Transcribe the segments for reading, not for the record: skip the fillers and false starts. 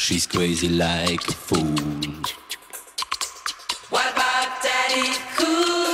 She's crazy like a fool. What about Daddy Cool?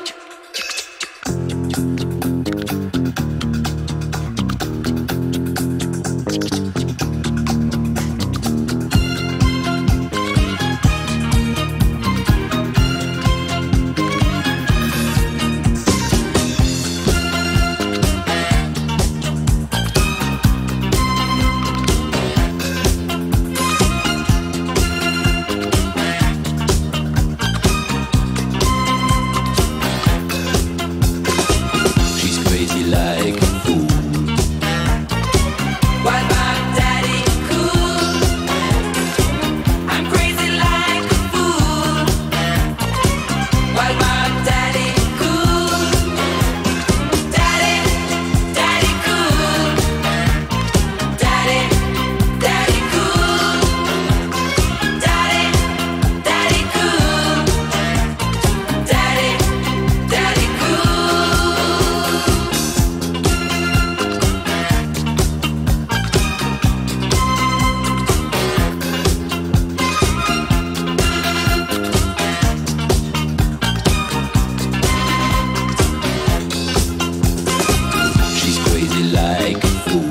Like a fool. What about Daddy Cool? I'm crazy like a fool. What about Daddy Cool? Daddy, Daddy Cool. Daddy, Daddy Cool. Daddy, Daddy Cool. Daddy, Daddy Cool. Like a fool.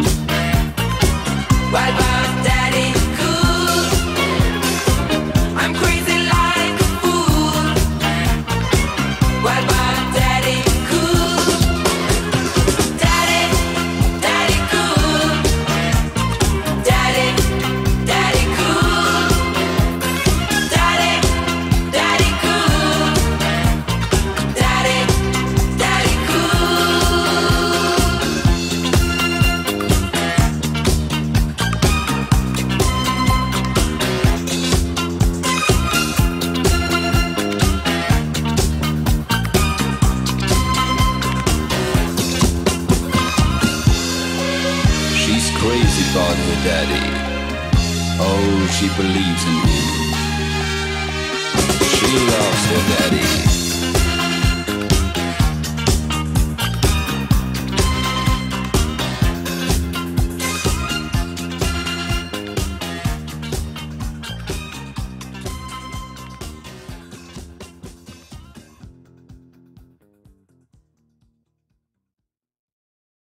What about Daddy Cool? I'm crazy like a fool. What about Daddy Cool? Daddy, Daddy Cool. Daddy, Daddy Cool. Daddy, Daddy Cool. Daddy, Daddy Cool. She's crazy about her daddy. Oh, she believes in him. She loves her daddy.